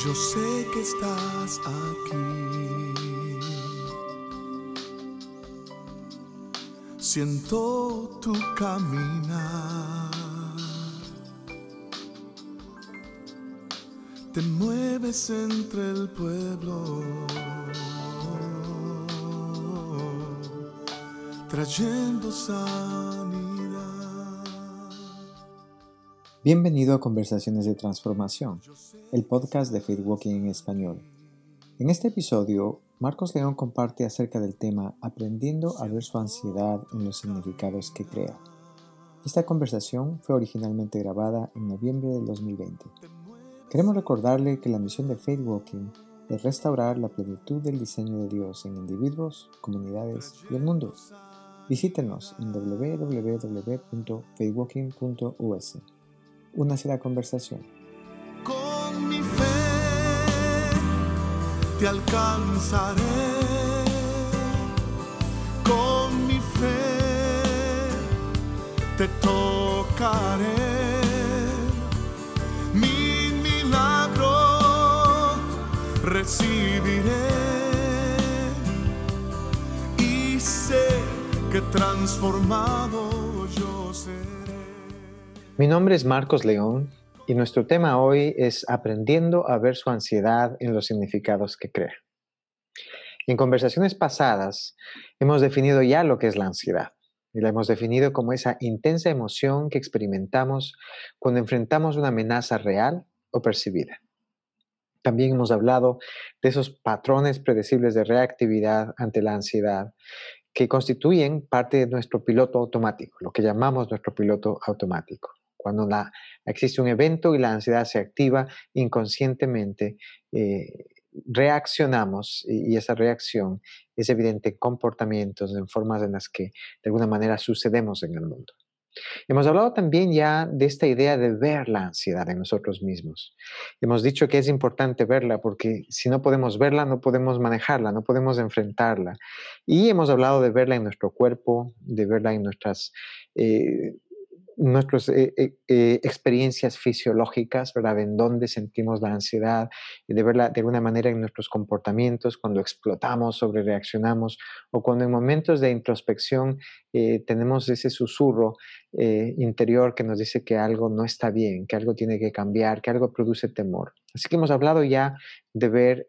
Yo sé que estás aquí. Siento tu caminar. Te mueves entre el pueblo, trayendo sanidad. Bienvenido a Conversaciones de Transformación, el podcast de Faith Walking en español. En este episodio, Marcos León comparte acerca del tema Aprendiendo a ver su ansiedad en los significados que crea. Esta conversación fue originalmente grabada en noviembre del 2020. Queremos recordarle que la misión de Faith Walking es restaurar la plenitud del diseño de Dios en individuos, comunidades y el mundo. Visítenos en www.faithwalking.us. Únase a la conversación. Con mi fe te alcanzaré. Con mi fe te tocaré. Mi milagro recibiré. Y sé que transformado yo seré. Mi nombre es Marcos León y nuestro tema hoy es aprendiendo a ver su ansiedad en los significados que crea. En conversaciones pasadas hemos definido ya lo que es la ansiedad y la hemos definido como esa intensa emoción que experimentamos cuando enfrentamos una amenaza real o percibida. También hemos hablado de esos patrones predecibles de reactividad ante la ansiedad que constituyen parte de nuestro piloto automático, lo que llamamos nuestro piloto automático. Cuando existe un evento y la ansiedad se activa inconscientemente, reaccionamos y esa reacción es evidente en comportamientos, en formas en las que de alguna manera sucedemos en el mundo. Hemos hablado también ya de esta idea de ver la ansiedad en nosotros mismos. Hemos dicho que es importante verla porque si no podemos verla, no podemos manejarla, no podemos enfrentarla. Y hemos hablado de verla en nuestro cuerpo, de verla en nuestras experiencias fisiológicas, ¿verdad? En dónde sentimos la ansiedad, y de verla de alguna manera en nuestros comportamientos, cuando explotamos, sobre reaccionamos, o cuando en momentos de introspección tenemos ese susurro interior que nos dice que algo no está bien, que algo tiene que cambiar, que algo produce temor. Así que hemos hablado ya de ver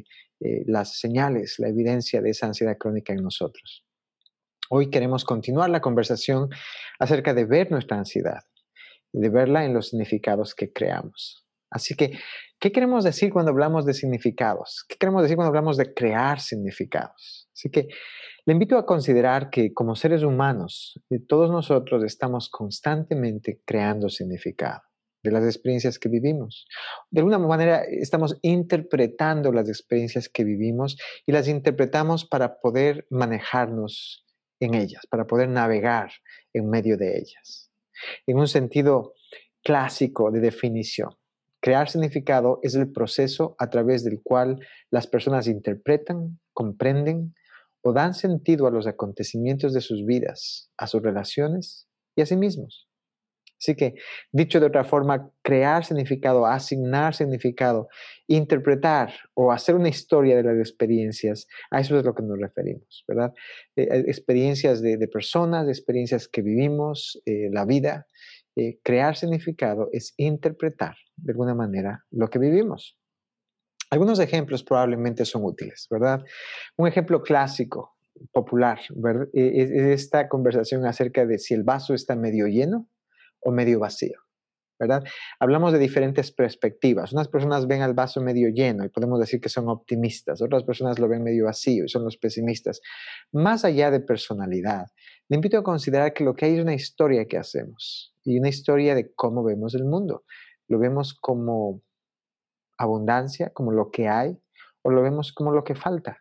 las señales, la evidencia de esa ansiedad crónica en nosotros. Hoy queremos continuar la conversación acerca de ver nuestra ansiedad y de verla en los significados que creamos. Así que, ¿qué queremos decir cuando hablamos de significados? ¿Qué queremos decir cuando hablamos de crear significados? Así que le invito a considerar que como seres humanos, todos nosotros estamos constantemente creando significado de las experiencias que vivimos. De alguna manera estamos interpretando las experiencias que vivimos y las interpretamos para poder manejarnos en ellas, para poder navegar en medio de ellas. En un sentido clásico de definición, crear significado es el proceso a través del cual las personas interpretan, comprenden o dan sentido a los acontecimientos de sus vidas, a sus relaciones y a sí mismos. Así que, dicho de otra forma, crear significado, asignar significado, interpretar o hacer una historia de las experiencias, a eso es lo que nos referimos, ¿verdad? Experiencias de personas, experiencias que vivimos, la vida. Crear significado es interpretar de alguna manera lo que vivimos. Algunos ejemplos probablemente son útiles, ¿verdad? Un ejemplo clásico, popular, ¿verdad? Es esta conversación acerca de si el vaso está medio lleno o medio vacío, ¿verdad? Hablamos de diferentes perspectivas. Unas personas ven al vaso medio lleno y podemos decir que son optimistas. Otras personas lo ven medio vacío y son los pesimistas. Más allá de personalidad, le invito a considerar que lo que hay es una historia que hacemos y una historia de cómo vemos el mundo. Lo vemos como abundancia, como lo que hay, o lo vemos como lo que falta.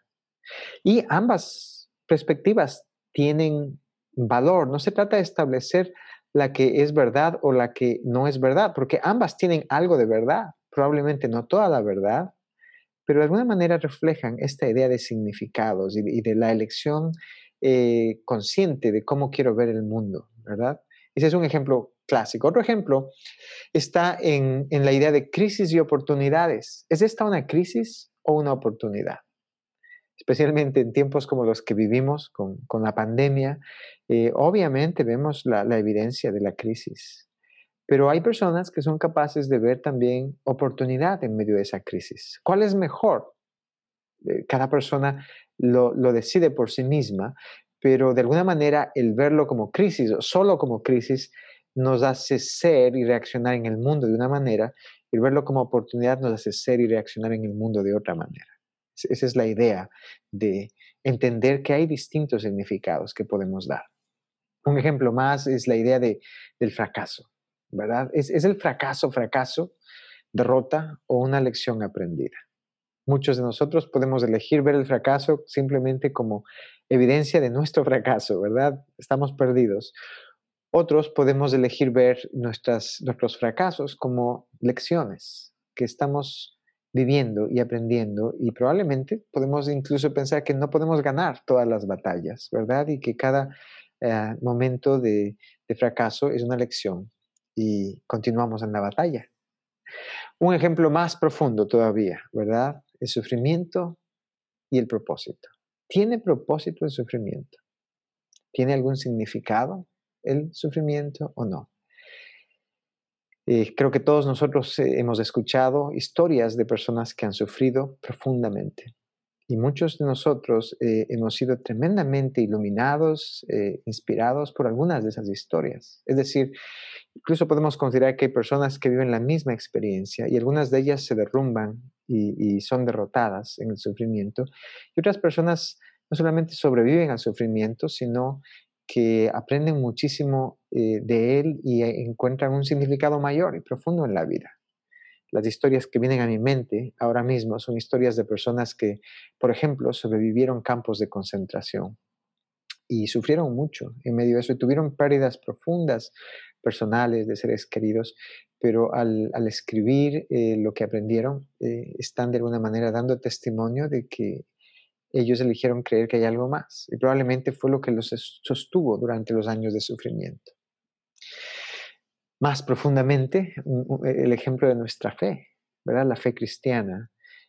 Y ambas perspectivas tienen valor. No se trata de establecer la que es verdad o la que no es verdad, porque ambas tienen algo de verdad, probablemente no toda la verdad, pero de alguna manera reflejan esta idea de significados y de la elección consciente de cómo quiero ver el mundo, ¿verdad? Ese es un ejemplo clásico. Otro ejemplo está en la idea de crisis y oportunidades. ¿Es esta una crisis o una oportunidad? Especialmente en tiempos como los que vivimos con la pandemia, obviamente vemos la evidencia de la crisis, pero hay personas que son capaces de ver también oportunidad en medio de esa crisis. ¿Cuál es mejor? Cada persona lo decide por sí misma, pero de alguna manera el verlo como crisis o solo como crisis nos hace ser y reaccionar en el mundo de una manera, y verlo como oportunidad nos hace ser y reaccionar en el mundo de otra manera. Esa es la idea de entender que hay distintos significados que podemos dar. Un ejemplo más es la idea del fracaso, ¿verdad? ¿Es el fracaso, derrota o una lección aprendida? Muchos de nosotros podemos elegir ver el fracaso simplemente como evidencia de nuestro fracaso, ¿verdad? Estamos perdidos. Otros podemos elegir ver nuestros fracasos como lecciones que estamos viviendo y aprendiendo, y probablemente podemos incluso pensar que no podemos ganar todas las batallas, ¿verdad? Y que cada momento de fracaso es una lección y continuamos en la batalla. Un ejemplo más profundo todavía, ¿verdad? El sufrimiento y el propósito. ¿Tiene propósito el sufrimiento? ¿Tiene algún significado el sufrimiento o no? Creo que todos nosotros hemos escuchado historias de personas que han sufrido profundamente. Y muchos de nosotros hemos sido tremendamente iluminados, inspirados por algunas de esas historias. Es decir, incluso podemos considerar que hay personas que viven la misma experiencia y algunas de ellas se derrumban y son derrotadas en el sufrimiento. Y otras personas no solamente sobreviven al sufrimiento, sino que aprenden muchísimo de él y encuentran un significado mayor y profundo en la vida. Las historias que vienen a mi mente ahora mismo son historias de personas que, por ejemplo, sobrevivieron campos de concentración y sufrieron mucho en medio de eso y tuvieron pérdidas profundas personales de seres queridos, pero al escribir lo que aprendieron, están de alguna manera dando testimonio de que ellos eligieron creer que hay algo más, y probablemente fue lo que los sostuvo durante los años de sufrimiento. Más profundamente, el ejemplo de nuestra fe, ¿verdad? La fe cristiana.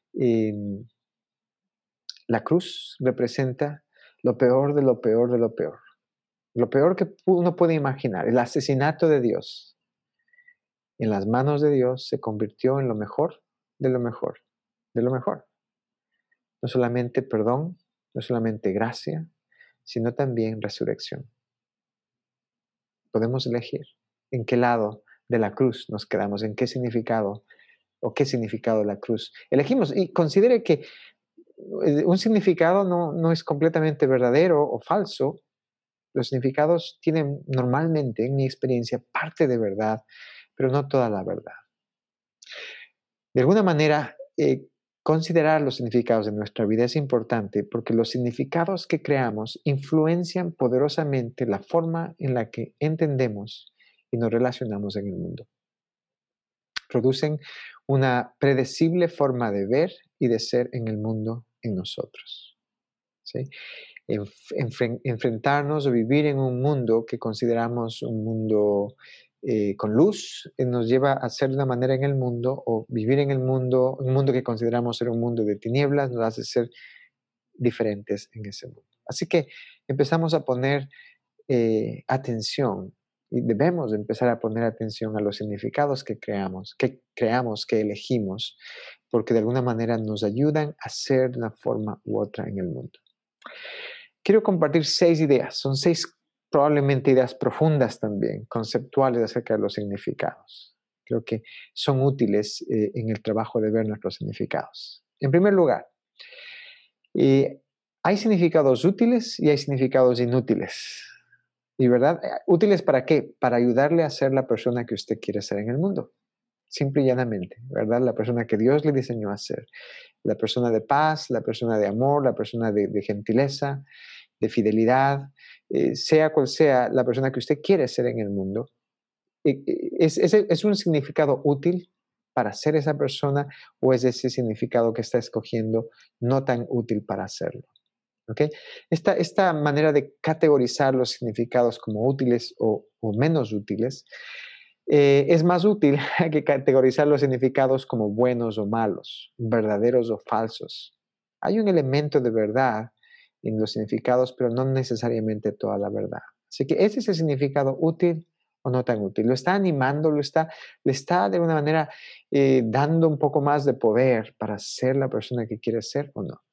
La cruz representa lo peor de lo peor de lo peor. Lo peor que uno puede imaginar, el asesinato de Dios. En las manos de Dios se convirtió en lo mejor de lo mejor, de lo mejor. No solamente perdón, no solamente gracia, sino también resurrección. Podemos elegir en qué lado de la cruz nos quedamos, en qué significado o qué significado la cruz elegimos. Y considere que un significado no es completamente verdadero o falso. Los significados tienen normalmente, en mi experiencia, parte de verdad, pero no toda la verdad. De alguna manera, considerar los significados de nuestra vida es importante porque los significados que creamos influencian poderosamente la forma en la que entendemos y nos relacionamos en el mundo. Producen una predecible forma de ver y de ser en el mundo en nosotros. ¿Sí? Enfrentarnos o vivir en un mundo que consideramos un mundo con luz, nos lleva a ser de una manera en el mundo, o vivir en el mundo, un mundo que consideramos ser un mundo de tinieblas, nos hace ser diferentes en ese mundo. Así que empezamos a poner atención, y debemos empezar a poner atención a los significados que creamos, que elegimos, porque de alguna manera nos ayudan a ser de una forma u otra en el mundo. Quiero compartir 6 ideas, son 6 probablemente ideas profundas también, conceptuales acerca de los significados. Creo que son útiles en el trabajo de ver nuestros significados. En primer lugar, hay significados útiles y hay significados inútiles. ¿Y verdad? ¿Útiles para qué? Para ayudarle a ser la persona que usted quiere ser en el mundo. Simple y llanamente, ¿verdad? La persona que Dios le diseñó a ser. La persona de paz, la persona de amor, la persona de gentileza, de fidelidad, sea cual sea la persona que usted quiere ser en el mundo. ¿Es un significado útil para ser esa persona, o es ese significado que está escogiendo no tan útil para hacerlo? ¿Ok? Esta manera de categorizar los significados como útiles o menos útiles es más útil que categorizar los significados como buenos o malos, verdaderos o falsos. Hay un elemento de verdad en los significados, pero no necesariamente toda la verdad. Así que ese es el significado útil o no tan útil. Lo está animando, le está de alguna manera dando un poco más de poder para ser la persona que quiere ser o no.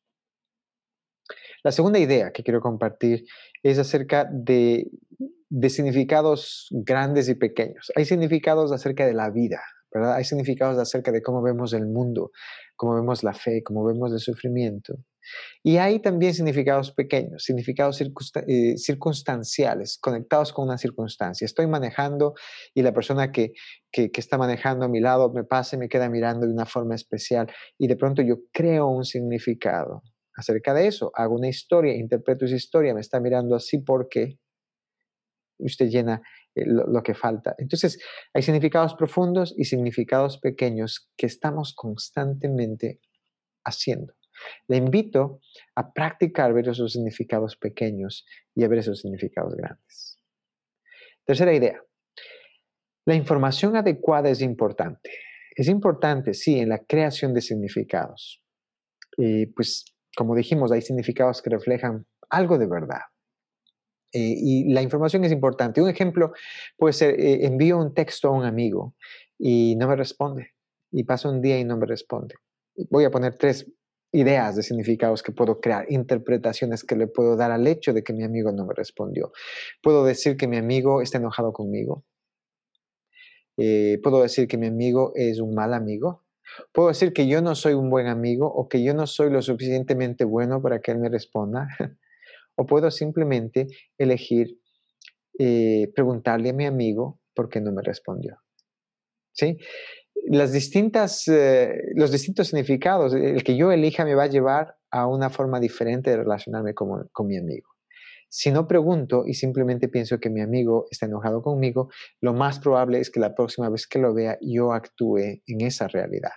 La segunda idea que quiero compartir es acerca de significados grandes y pequeños. Hay significados acerca de la vida, ¿verdad? Hay significados acerca de cómo vemos el mundo, cómo vemos la fe, cómo vemos el sufrimiento. Y hay también significados pequeños, significados circunstanciales, conectados con una circunstancia. Estoy manejando y la persona que está manejando a mi lado me pasa y me queda mirando de una forma especial y de pronto yo creo un significado acerca de eso, hago una historia, interpreto esa historia, me está mirando así porque usted llena lo que falta. Entonces, hay significados profundos y significados pequeños que estamos constantemente haciendo. Le invito a practicar ver esos significados pequeños y a ver esos significados grandes. Tercera idea, la información adecuada es importante. Es importante, sí, en la creación de significados. Pues, como dijimos, hay significados que reflejan algo de verdad. Y la información es importante. Un ejemplo puede ser, envío un texto a un amigo y no me responde. Y pasa un día y no me responde. Voy a poner tres ideas de significados que puedo crear, interpretaciones que le puedo dar al hecho de que mi amigo no me respondió. Puedo decir que mi amigo está enojado conmigo. Puedo decir que mi amigo es un mal amigo. Puedo decir que yo no soy un buen amigo o que yo no soy lo suficientemente bueno para que él me responda. O puedo simplemente elegir preguntarle a mi amigo por qué no me respondió. ¿Sí? Los distintos significados, el que yo elija me va a llevar a una forma diferente de relacionarme con mi amigo. Si no pregunto y simplemente pienso que mi amigo está enojado conmigo, lo más probable es que la próxima vez que lo vea yo actúe en esa realidad.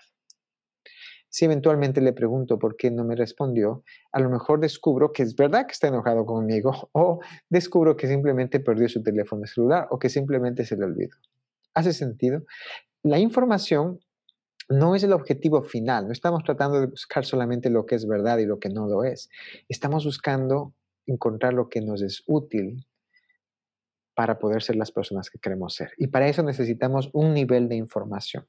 Si eventualmente le pregunto por qué no me respondió, a lo mejor descubro que es verdad que está enojado conmigo o descubro que simplemente perdió su teléfono celular o que simplemente se le olvidó. ¿Hace sentido? La información no es el objetivo final. No estamos tratando de buscar solamente lo que es verdad y lo que no lo es. Estamos buscando encontrar lo que nos es útil para poder ser las personas que queremos ser. Y para eso necesitamos un nivel de información.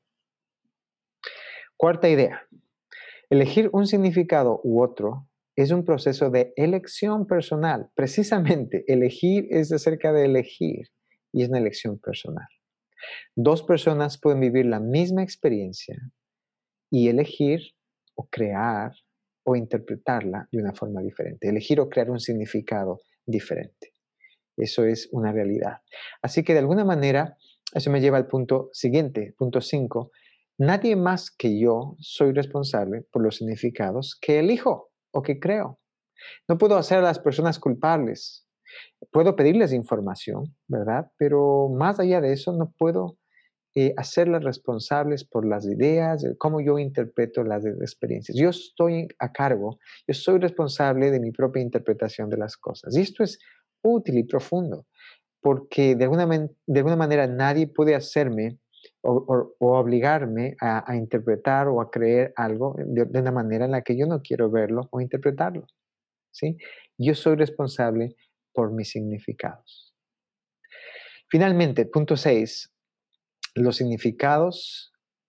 Cuarta idea. Elegir un significado u otro es un proceso de elección personal. Precisamente, elegir es acerca de elegir y es una elección personal. Dos personas pueden vivir la misma experiencia y elegir o crear o interpretarla de una forma diferente. Elegir o crear un significado diferente. Eso es una realidad. Así que de alguna manera, eso me lleva al punto siguiente, punto 5. Nadie más que yo soy responsable por los significados que elijo o que creo. No puedo hacer a las personas culpables. Puedo pedirles información, ¿verdad? Pero más allá de eso, no puedo hacerlas responsables por las ideas, cómo yo interpreto las experiencias. Yo estoy a cargo, yo soy responsable de mi propia interpretación de las cosas. Y esto es útil y profundo, porque de alguna manera nadie puede hacerme o obligarme a interpretar o a creer algo de una manera en la que yo no quiero verlo o interpretarlo. ¿Sí? Yo soy responsable por mis significados. Finalmente, punto 6, los significados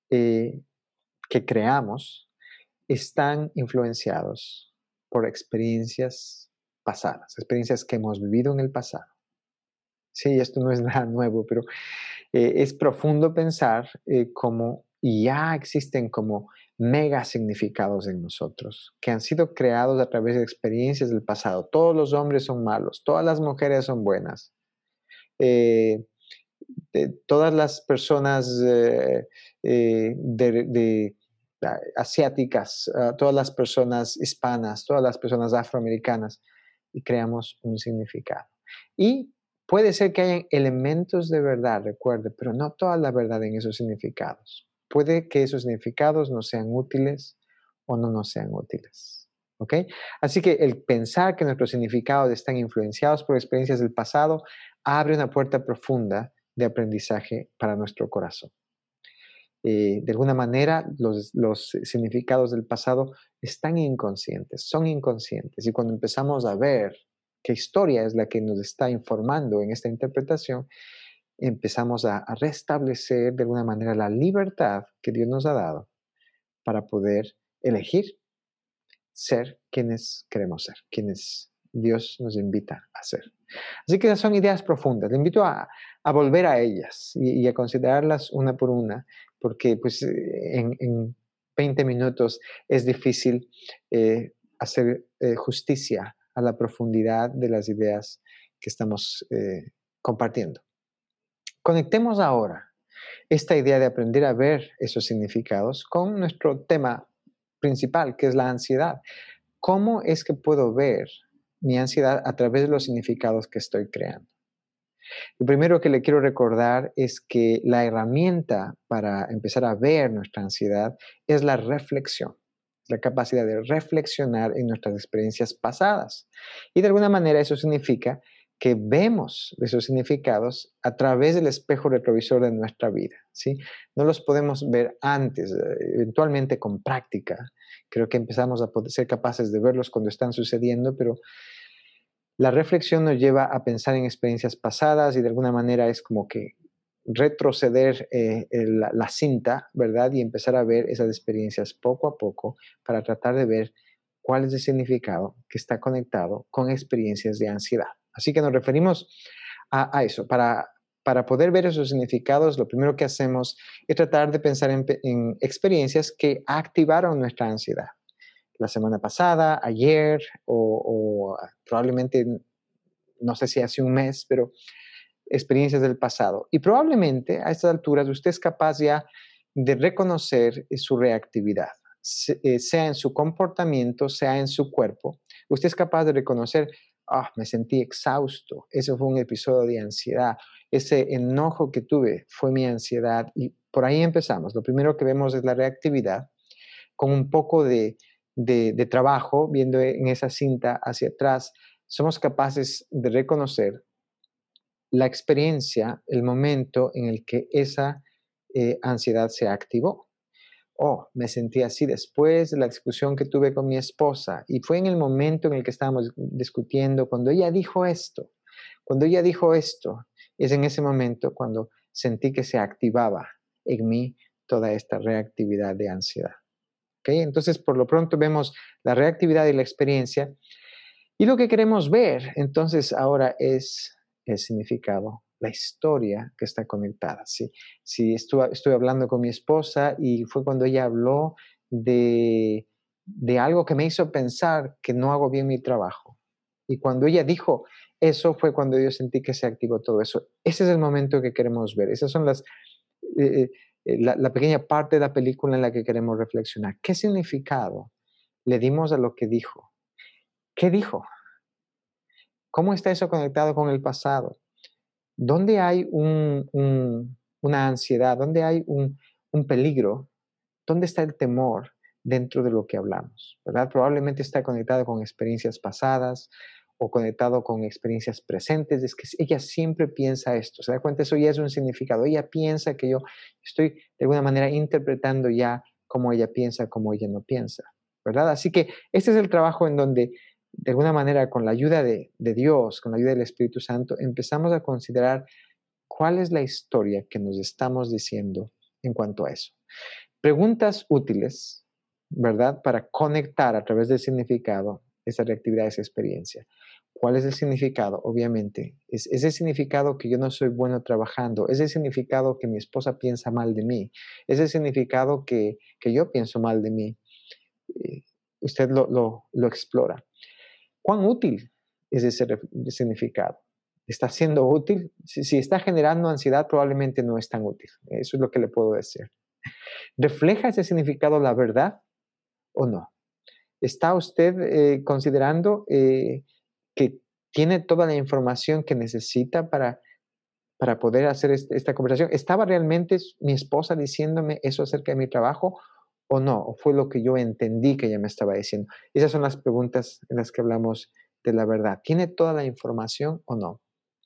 que creamos están influenciados por experiencias pasadas, experiencias que hemos vivido en el pasado. Sí, esto no es nada nuevo, pero es profundo pensar cómo ya existen como mega significados en nosotros, que han sido creados a través de experiencias del pasado. Todos los hombres son malos, todas las mujeres son buenas. Eh, Todas las personas asiáticas, todas las personas hispanas, todas las personas afroamericanas, y creamos un significado. Y puede ser que hayan elementos de verdad, recuerde, pero no toda la verdad en esos significados. Puede que esos significados no sean útiles o no nos sean útiles. ¿Ok? Así que el pensar que nuestros significados están influenciados por experiencias del pasado abre una puerta profunda de aprendizaje para nuestro corazón. De alguna manera, los significados del pasado están inconscientes, son inconscientes. Y cuando empezamos a ver qué historia es la que nos está informando en esta interpretación, empezamos a restablecer de alguna manera la libertad que Dios nos ha dado para poder elegir ser quienes queremos ser, quienes Dios nos invita a ser. Así que esas son ideas profundas. Le invito a volver a ellas y a considerarlas una por una, porque pues en 20 minutos es difícil hacer justicia a la profundidad de las ideas que estamos compartiendo. Conectemos ahora esta idea de aprender a ver esos significados con nuestro tema principal, que es la ansiedad. ¿Cómo es que puedo ver mi ansiedad a través de los significados que estoy creando? Lo primero que le quiero recordar es que la herramienta para empezar a ver nuestra ansiedad es la reflexión, la capacidad de reflexionar en nuestras experiencias pasadas. Y de alguna manera eso significa que vemos esos significados a través del espejo retrovisor de nuestra vida, ¿sí? No los podemos ver antes, eventualmente con práctica. Creo que empezamos a poder ser capaces de verlos cuando están sucediendo, pero la reflexión nos lleva a pensar en experiencias pasadas y de alguna manera es como que retroceder la cinta, ¿verdad? Y empezar a ver esas experiencias poco a poco para tratar de ver cuál es el significado que está conectado con experiencias de ansiedad. Así que nos referimos a eso. Para poder ver esos significados, lo primero que hacemos es tratar de pensar en experiencias que activaron nuestra ansiedad la semana pasada, ayer o probablemente, no sé si hace un mes, pero experiencias del pasado. Y probablemente a estas alturas usted es capaz ya de reconocer su reactividad, sea en su comportamiento, sea en su cuerpo. Usted es capaz de reconocer, me sentí exhausto, ese fue un episodio de ansiedad, ese enojo que tuve fue mi ansiedad y por ahí empezamos. Lo primero que vemos es la reactividad con un poco de trabajo, viendo en esa cinta hacia atrás, somos capaces de reconocer la experiencia, el momento en el que esa ansiedad se activó. Me sentí así después de la discusión que tuve con mi esposa y fue en el momento en el que estábamos discutiendo, cuando ella dijo esto, es en ese momento cuando sentí que se activaba en mí toda esta reactividad de ansiedad. ¿Okay? Entonces, por lo pronto vemos la reactividad y la experiencia. Y lo que queremos ver, entonces, ahora es el significado, la historia que está conectada. Si estuve hablando con mi esposa y fue cuando ella habló de algo que me hizo pensar que no hago bien mi trabajo. Y cuando ella dijo eso, fue cuando yo sentí que se activó todo eso. Ese es el momento que queremos ver. Esas son eh, la pequeña parte de la película en la que queremos reflexionar. ¿Qué significado le dimos a lo que dijo? ¿Qué dijo? ¿Cómo está eso conectado con el pasado? ¿Dónde hay una ansiedad? ¿Dónde hay un peligro? ¿Dónde está el temor dentro de lo que hablamos? ¿Verdad? Probablemente está conectado con experiencias pasadas o conectado con experiencias presentes. Es que ella siempre piensa esto. ¿Se da cuenta? Eso ya es un significado. Ella piensa que yo estoy de alguna manera interpretando ya cómo ella piensa, cómo ella no piensa. ¿Verdad? Así que este es el trabajo en donde de alguna manera con la ayuda de Dios, con la ayuda del Espíritu Santo, empezamos a considerar cuál es la historia que nos estamos diciendo en cuanto a eso. Preguntas útiles, ¿verdad? Para conectar a través del significado esa reactividad, esa experiencia. ¿Cuál es el significado? Obviamente, es ese significado que yo no soy bueno trabajando, es el significado que mi esposa piensa mal de mí, es el significado que yo pienso mal de mí. Usted lo explora. ¿Cuán útil es ese significado? ¿Está siendo útil? Si está generando ansiedad, probablemente no es tan útil. Eso es lo que le puedo decir. ¿Refleja ese significado la verdad o no? ¿Está usted considerando que tiene toda la información que necesita para poder hacer esta conversación? ¿Estaba realmente mi esposa diciéndome eso acerca de mi trabajo? o no, o fue lo que yo entendí que ella me estaba diciendo. Esas son las preguntas en las que hablamos de la verdad. ¿Tiene toda la información o no?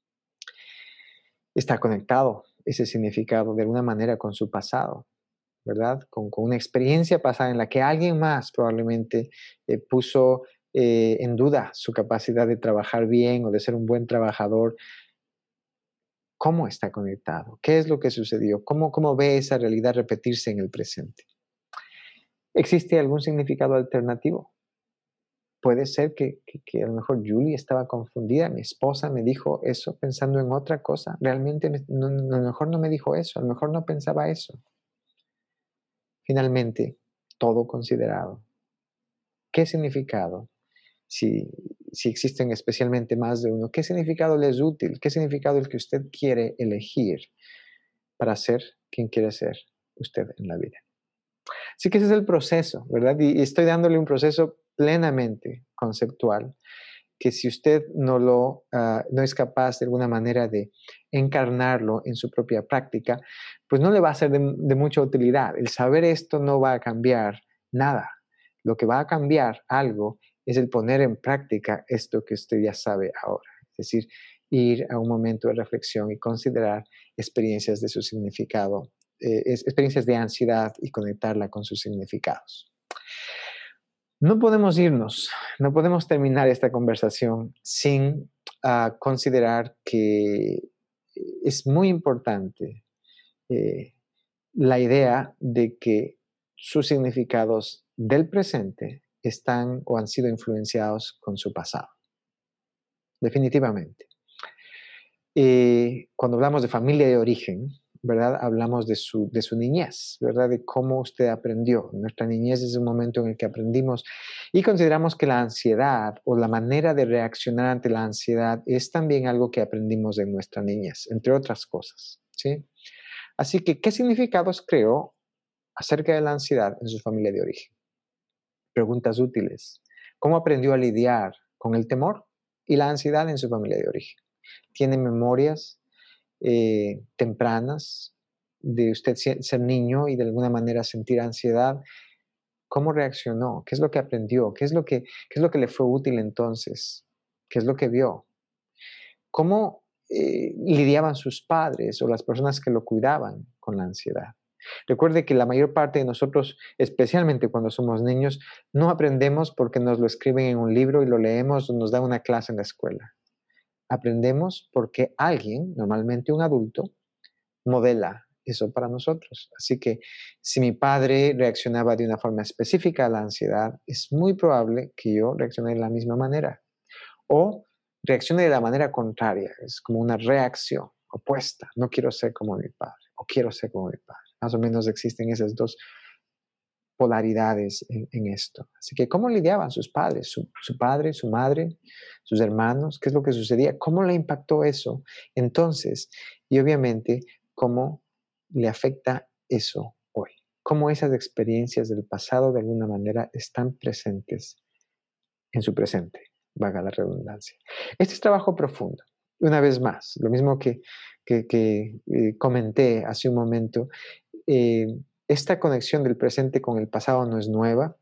¿Está conectado ese significado de alguna manera con su pasado? ¿Verdad? Con una experiencia pasada en la que alguien más probablemente puso en duda su capacidad de trabajar bien o de ser un buen trabajador. ¿Cómo está conectado? ¿Qué es lo que sucedió? ¿Cómo ve esa realidad repetirse en el presente? ¿Existe algún significado alternativo? Puede ser que a lo mejor Julie estaba confundida, mi esposa me dijo eso pensando en otra cosa. Realmente a lo mejor no me dijo eso, a lo mejor no pensaba eso. Finalmente, todo considerado, ¿qué significado? Si existen especialmente más de uno, ¿qué significado le es útil? ¿Qué significado el que usted quiere elegir para ser quien quiere ser usted en la vida? Así que ese es el proceso, ¿verdad? Y estoy dándole un proceso plenamente conceptual, que si usted no es capaz de alguna manera de encarnarlo en su propia práctica, pues no le va a ser de mucha utilidad. El saber esto no va a cambiar nada. Lo que va a cambiar algo es el poner en práctica esto que usted ya sabe ahora. Es decir, ir a un momento de reflexión y considerar experiencias de su significado, experiencias de ansiedad y conectarla con sus significados. No podemos irnos, no podemos terminar esta conversación sin considerar que es muy importante eh, la idea de que sus significados del presente están o han sido influenciados con su pasado. Definitivamente. Cuando hablamos de familia de origen, ¿verdad? Hablamos de su niñez, ¿verdad? De cómo usted aprendió. Nuestra niñez es un momento en el que aprendimos y consideramos que la ansiedad o la manera de reaccionar ante la ansiedad es también algo que aprendimos en nuestra niñez, entre otras cosas, ¿sí? Así que, ¿qué significados creó acerca de la ansiedad en su familia de origen? Preguntas útiles. ¿Cómo aprendió a lidiar con el temor y la ansiedad en su familia de origen? ¿Tiene memorias tempranas de usted ser niño y de alguna manera sentir ansiedad? ¿Cómo reaccionó? ¿Qué es lo que aprendió? ¿Qué es lo que le fue útil entonces? ¿Qué es lo que vio? ¿Cómo lidiaban sus padres o las personas que lo cuidaban con la ansiedad? Recuerde que la mayor parte de nosotros, especialmente cuando somos niños, no aprendemos porque nos lo escriben en un libro y lo leemos o nos dan una clase en la escuela. Aprendemos porque alguien, normalmente un adulto, modela eso para nosotros. Así que si mi padre reaccionaba de una forma específica a la ansiedad, es muy probable que yo reaccione de la misma manera. O reaccione de la manera contraria, es como una reacción opuesta. No quiero ser como mi padre o quiero ser como mi padre. Más o menos existen esas dos polaridades en esto. Así que, ¿cómo lidiaban sus padres? Su padre, su madre, sus hermanos, ¿qué es lo que sucedía? ¿Cómo le impactó eso? Entonces, y obviamente, ¿cómo le afecta eso hoy? ¿Cómo esas experiencias del pasado de alguna manera están presentes en su presente? Valga la redundancia. Este es trabajo profundo. Una vez más, lo mismo que comenté hace un momento, eh, esta conexión del presente con el pasado no es nueva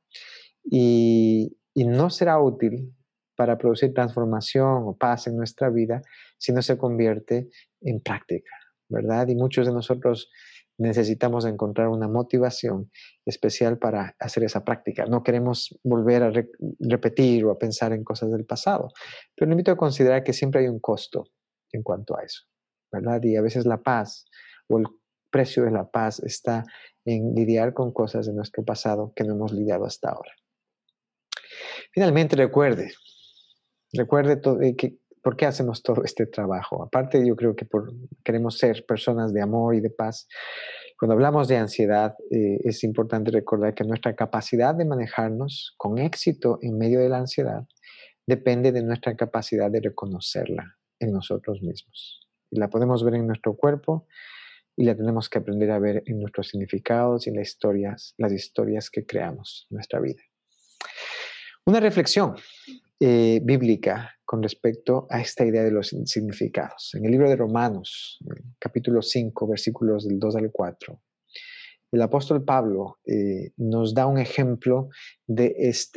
y no será útil para producir transformación o paz en nuestra vida si no se convierte en práctica, ¿verdad? Y muchos de nosotros necesitamos encontrar una motivación especial para hacer esa práctica. No queremos volver a repetir o a pensar en cosas del pasado, pero le invito a considerar que siempre hay un costo en cuanto a eso, ¿verdad? Y a veces la paz o el precio de la paz está en lidiar con cosas de nuestro pasado que no hemos lidiado hasta ahora. Finalmente, recuerde por qué hacemos todo este trabajo. Aparte, yo creo que queremos ser personas de amor y de paz. Cuando hablamos de ansiedad, es importante recordar que nuestra capacidad de manejarnos con éxito en medio de la ansiedad depende de nuestra capacidad de reconocerla en nosotros mismos. Y la podemos ver en nuestro cuerpo y la tenemos que aprender a ver en nuestros significados y las historias que creamos en nuestra vida. Una reflexión bíblica con respecto a esta idea de los significados. En el libro de Romanos, capítulo 5, versículos del 2 al 4, El apóstol Pablo nos da un ejemplo de,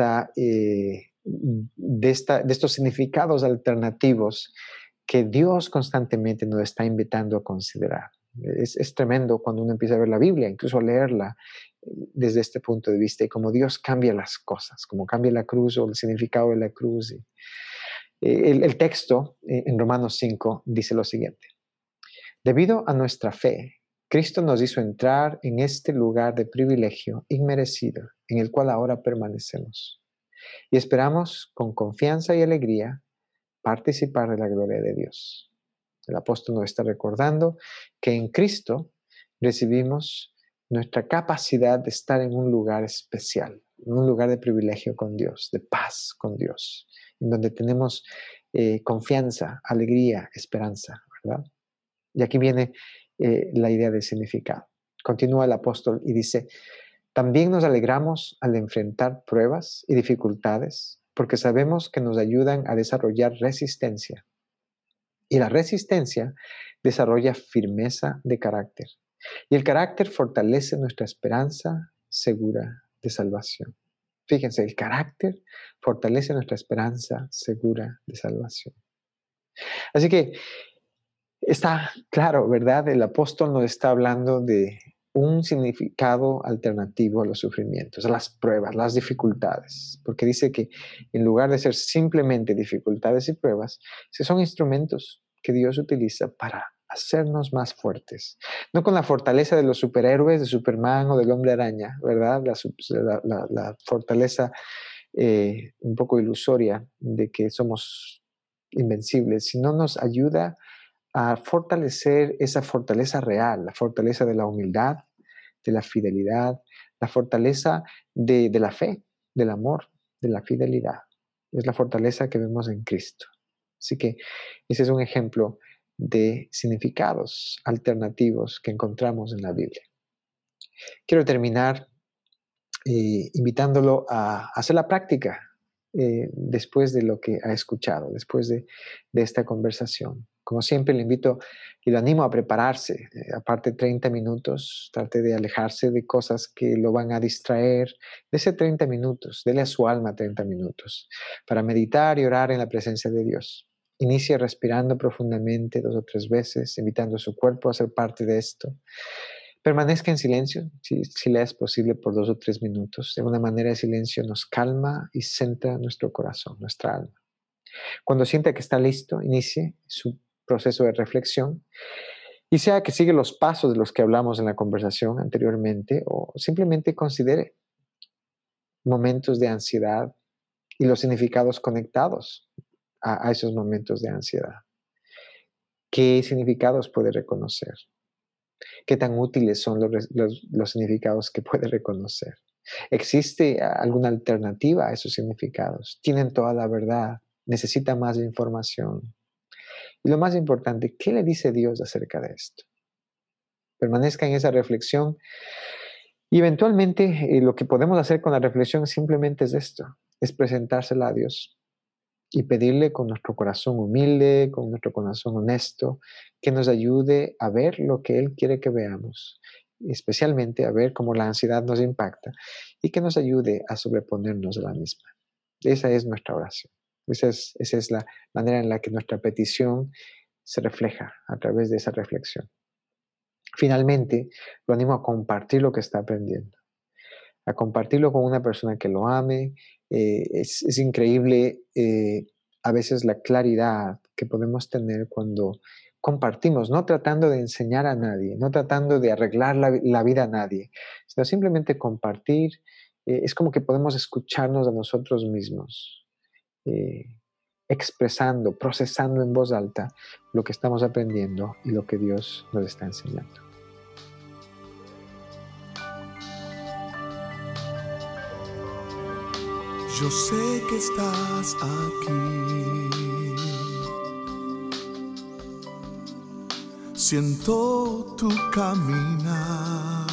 de estos significados alternativos que Dios constantemente nos está invitando a considerar. Es tremendo cuando uno empieza a ver la Biblia, incluso a leerla desde este punto de vista, y cómo Dios cambia las cosas, cómo cambia la cruz o el significado de la cruz. El texto en Romanos 5 dice lo siguiente: debido a nuestra fe, Cristo nos hizo entrar en este lugar de privilegio inmerecido, en el cual ahora permanecemos. Y esperamos con confianza y alegría participar de la gloria de Dios. El apóstol nos está recordando que en Cristo recibimos nuestra capacidad de estar en un lugar especial, en un lugar de privilegio con Dios, de paz con Dios, en donde tenemos confianza, alegría, esperanza, ¿verdad? Y aquí viene la idea de significado. Continúa el apóstol y dice: también nos alegramos al enfrentar pruebas y dificultades, porque sabemos que nos ayudan a desarrollar resistencia. Y la resistencia desarrolla firmeza de carácter. Y el carácter fortalece nuestra esperanza segura de salvación. Fíjense, el carácter fortalece nuestra esperanza segura de salvación. Así que está claro, ¿verdad? El apóstol nos está hablando de un significado alternativo a los sufrimientos, a las pruebas, las dificultades, porque dice que en lugar de ser simplemente dificultades y pruebas, son instrumentos que Dios utiliza para hacernos más fuertes, no con la fortaleza de los superhéroes, de Superman o del Hombre Araña, ¿verdad? La fortaleza un poco ilusoria de que somos invencibles, sino nos ayuda a fortalecer esa fortaleza real, la fortaleza de la humildad, de la fidelidad, la fortaleza de la fe, del amor, de la fidelidad. Es la fortaleza que vemos en Cristo. Así que ese es un ejemplo de significados alternativos que encontramos en la Biblia. Quiero terminar invitándolo a hacer la práctica después de lo que ha escuchado, después de esta conversación. Como siempre, le invito y lo animo a prepararse. Aparte 30 minutos, trate de alejarse de cosas que lo van a distraer. Dese 30 minutos, dele a su alma 30 minutos para meditar y orar en la presencia de Dios. Inicie respirando profundamente 2 o 3 veces, invitando a su cuerpo a ser parte de esto. Permanezca en silencio, si le es posible, por 2 o 3 minutos. De una manera de silencio nos calma y centra nuestro corazón, nuestra alma. Cuando sienta que está listo, inicie su proceso de reflexión, y sea que sigue los pasos de los que hablamos en la conversación anteriormente, o simplemente considere momentos de ansiedad y los significados conectados a esos momentos de ansiedad. ¿Qué significados puede reconocer? ¿Qué tan útiles son los significados que puede reconocer? ¿Existe alguna alternativa a esos significados? ¿Tienen toda la verdad? ¿Necesita más información? Y lo más importante, ¿qué le dice Dios acerca de esto? Permanezca en esa reflexión y eventualmente lo que podemos hacer con la reflexión simplemente es esto, es presentársela a Dios y pedirle con nuestro corazón humilde, con nuestro corazón honesto, que nos ayude a ver lo que Él quiere que veamos, especialmente a ver cómo la ansiedad nos impacta y que nos ayude a sobreponernos a la misma. Esa es nuestra oración. Esa es la manera en la que nuestra petición se refleja a través de esa reflexión. Finalmente, lo animo a compartir lo que está aprendiendo, a compartirlo con una persona que lo ame. Es increíble a veces la claridad que podemos tener cuando compartimos, no tratando de enseñar a nadie, no tratando de arreglar la vida a nadie, sino simplemente compartir. Es como que podemos escucharnos a nosotros mismos, expresando, procesando en voz alta lo que estamos aprendiendo y lo que Dios nos está enseñando. Yo sé que estás aquí. Siento tu caminar.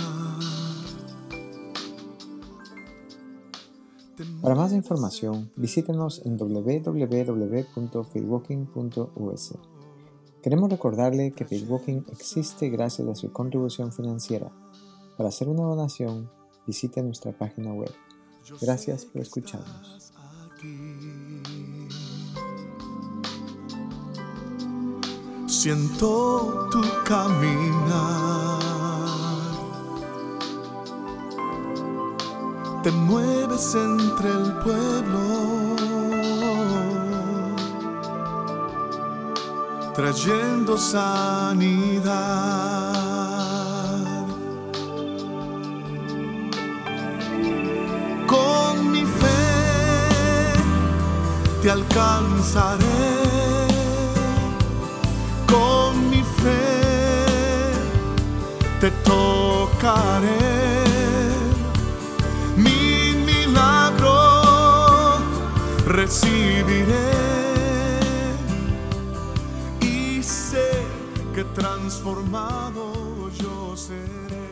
Para más información, visítenos en www.faithwalking.us. Queremos recordarle que Faithwalking existe gracias a su contribución financiera. Para hacer una donación, visite nuestra página web. Gracias por escucharnos. Siento tu caminar, te mueves entre el pueblo, trayendo sanidad. Con mi fe te alcanzaré. Con mi fe te tocaré, mi milagro recibiré y sé que transformado yo seré.